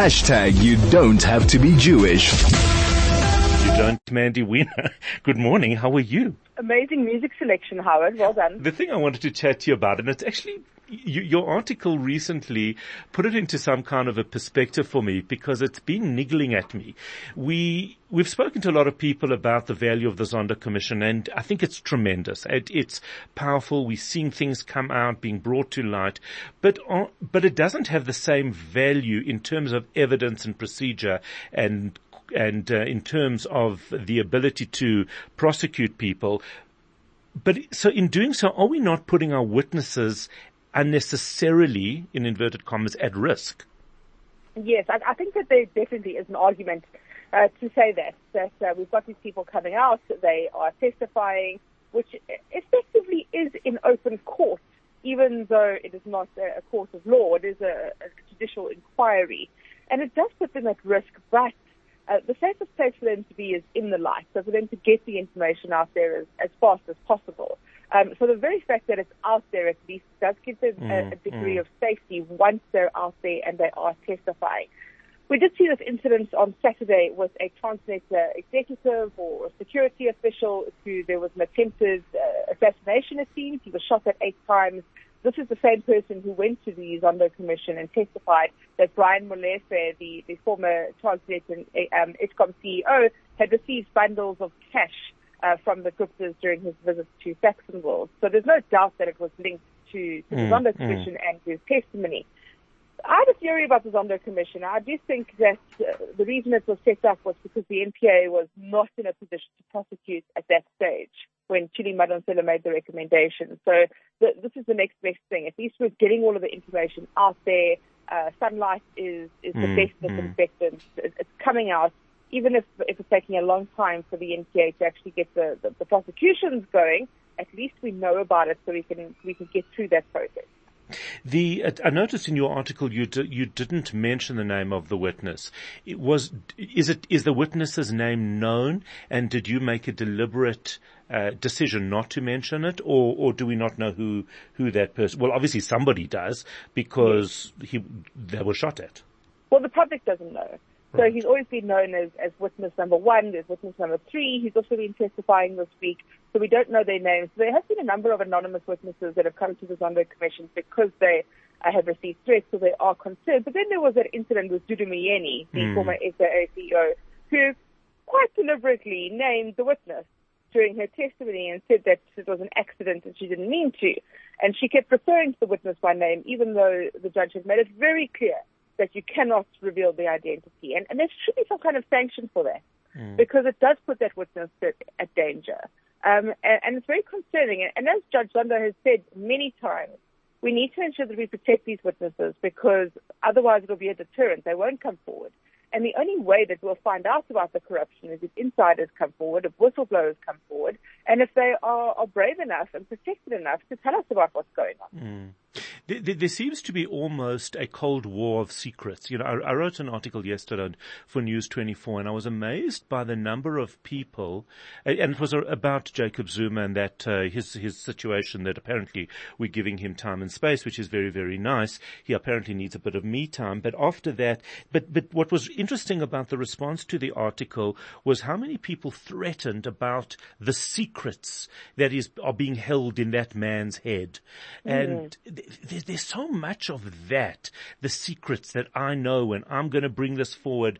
You don't have to be Jewish. You don't, Mandy Wiener. Good morning. How are you? Amazing music selection, Howard. Well done. The thing I wanted to chat to you about, and it's actually your article recently put it into some kind of a perspective for me because it's been niggling at me. We've spoken to a lot of people about the value of the Zondo Commission, and I think it's tremendous. It's powerful. We're seeing things come out, being brought to light, but it doesn't have the same value in terms of evidence and procedure and in terms of the ability to prosecute people. But so in doing so, are we not putting our witnesses unnecessarily, in inverted commas, at risk? Yes, I think that there definitely is an argument to say that we've got these people coming out, they are testifying, which effectively is in open court, even though it is not a court of law, it is a judicial inquiry. And it does put them at risk, but the safest place for them to be is in the light, so for them to get the information out there as fast as possible. So the very fact that it's out there at least does give them a degree of safety once they're out there and they are testifying. We did see this incident on Saturday with a Transnet executive or a security official who there was an attempted assassination, it seems. He was shot at 8 times. This is the same person who went to the Zondo Commission and testified that Brian Molefe, the former Transnet and Eskom CEO, had received bundles of cash from the Guptas during his visit to Saxonville. So there's no doubt that it was linked to the Zondo Commission and his testimony. I have a theory about the Zondo Commission. I do think that the reason it was set up was because the NPA was not in a position to prosecute at that stage when Chidi Madonsela made the recommendation. So this is the next best thing. At least we're getting all of the information out there. Sunlight is the best disinfectant. It's coming out. Even if it's taking a long time for the NPA to actually get the prosecutions going, at least we know about it so we can get through that process. I noticed in your article you didn't mention the name of the witness. Is the witness's name known, and did you make a deliberate decision not to mention it, or do we not know who that person? Well, obviously somebody does because they were shot at. Well, the public doesn't know. So he's always been known as witness number 1, there's witness number 3. He's also been testifying this week, so we don't know their names. There has been a number of anonymous witnesses that have come to the Zondo Commission because they have received threats, so they are concerned. But then there was that incident with Dudu Myeni, the former SAA CEO, who quite deliberately named the witness during her testimony and said that it was an accident and she didn't mean to. And she kept referring to the witness by name, even though the judge had made it very clear that you cannot reveal the identity. And there should be some kind of sanction for that, because it does put that witness at danger. And it's very concerning. And as Judge Zondo has said many times, we need to ensure that we protect these witnesses, because otherwise it will be a deterrent. They won't come forward. And the only way that we'll find out about the corruption is if insiders come forward, if whistleblowers come forward, and if they are brave enough and protected enough to tell us about what's going on. There seems to be almost a cold war of secrets. You know, I wrote an article yesterday for News 24, and I was amazed by the number of people, and it was about Jacob Zuma and that his situation, that apparently we're giving him time and space, which is very, very nice. He apparently needs a bit of me time. But after that, but what was interesting about the response to the article was how many people threatened about the secrets that are being held in that man's head. And there's so much of that, the secrets that I know, and I'm going to bring this forward.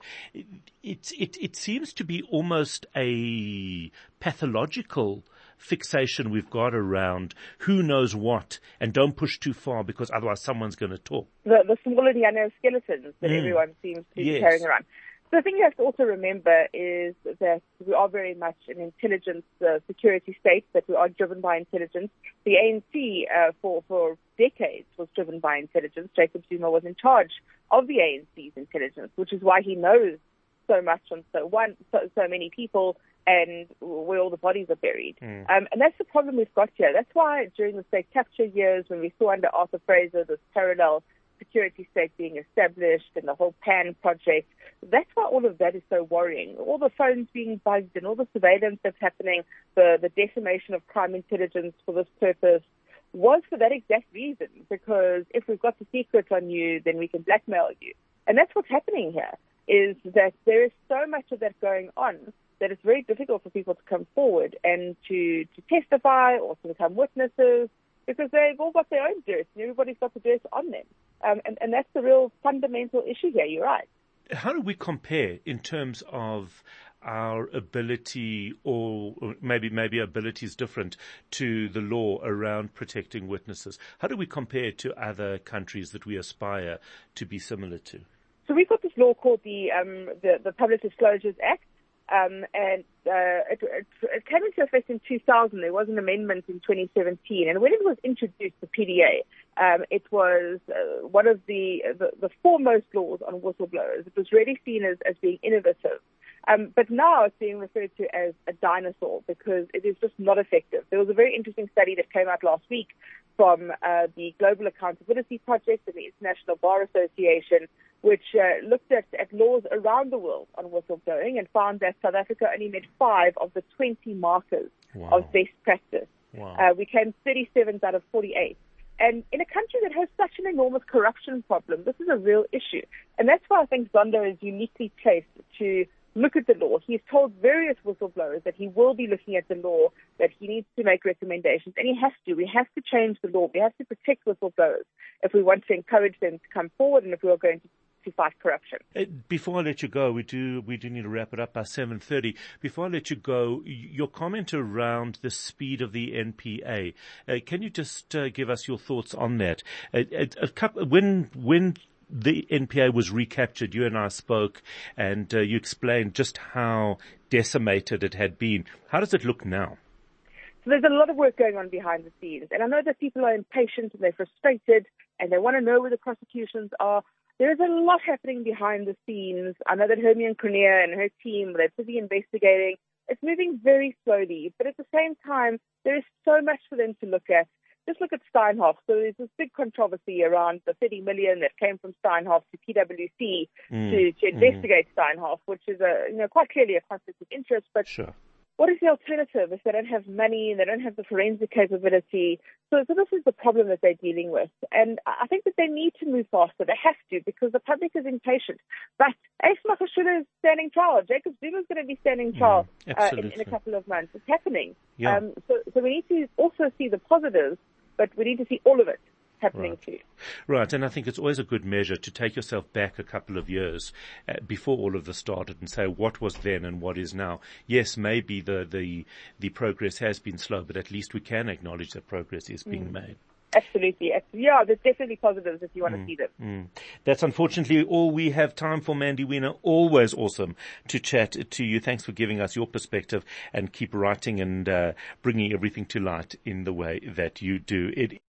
It seems to be almost a pathological fixation we've got around who knows what, and don't push too far because otherwise someone's going to talk. The small Indiana skeletons that everyone seems to be carrying around. The thing you have to also remember is that we are very much an intelligence security state, that we are driven by intelligence. The ANC for decades was driven by intelligence. Jacob Zuma was in charge of the ANC's intelligence, which is why he knows so much on so many people and where all the bodies are buried. And that's the problem we've got here. That's why during the state capture years, when we saw under Arthur Fraser this parallel security state being established and the whole PAN project, that's why all of that is so worrying. All the phones being bugged and all the surveillance that's happening, the decimation of crime intelligence for this purpose, was for that exact reason. Because if we've got the secrets on you, then we can blackmail you. And that's what's happening here, is that there is so much of that going on that it's very difficult for people to come forward and to testify or to become witnesses, because they've all got their own dirt and everybody's got the dirt on them. And that's the real fundamental issue here. You're right. How do we compare in terms of our ability, or maybe ability is different to the law around protecting witnesses? How do we compare to other countries that we aspire to be similar to? So we've got this law called the Public Disclosures Act. It came into effect in 2000. There was an amendment in 2017, and when it was introduced, the PDA, it was one of the foremost laws on whistleblowers. It was really seen as being innovative. But now it's being referred to as a dinosaur because it is just not effective. There was a very interesting study that came out last week from the Global Accountability Project and the International Bar Association, which looked at laws around the world on whistleblowing and found that South Africa only met 5 of the 20 markers of best practice. Wow. We came 37th out of 48. And in a country that has such an enormous corruption problem, this is a real issue. And that's why I think Zondo is uniquely placed to look at the law. He's told various whistleblowers that he will be looking at the law, that he needs to make recommendations, and he has to. We have to change the law. We have to protect whistleblowers if we want to encourage them to come forward and if we are going to fight corruption. Before I let you go, we do need to wrap it up by 7:30. Before I let you go, your comment around the speed of the NPA, can you just give us your thoughts on that? When the NPA was recaptured, you and I spoke, and you explained just how decimated it had been. How does it look now? So there's a lot of work going on behind the scenes, and I know that people are impatient and they're frustrated and they want to know where the prosecutions are. There is a lot happening behind the scenes. I know that Hermione Cornea and her team, they're busy investigating. It's moving very slowly, but at the same time, there is so much for them to look at. Just look at Steinhoff. So there's this big controversy around the 30 million that came from Steinhoff to PwC to investigate Steinhoff, which is quite clearly a conflict of interest. But sure. What is the alternative if they don't have money and they don't have the forensic capability? So this is the problem that they're dealing with. And I think that they need to move faster. They have to, because the public is impatient. But Ace Makashula is standing trial. Jacob Zuma is going to be standing trial in a couple of months. It's happening. Yeah. So we need to also see the positives, but we need to see all of it happening too. Right, and I think it's always a good measure to take yourself back a couple of years before all of this started and say what was then and what is now. Yes, maybe the progress has been slow, but at least we can acknowledge that progress is being made. Absolutely. Yeah, there's definitely positives if you want to see them. That's unfortunately all we have time for, Mandy Wiener. Always awesome to chat to you. Thanks for giving us your perspective, and keep writing and bringing everything to light in the way that you do.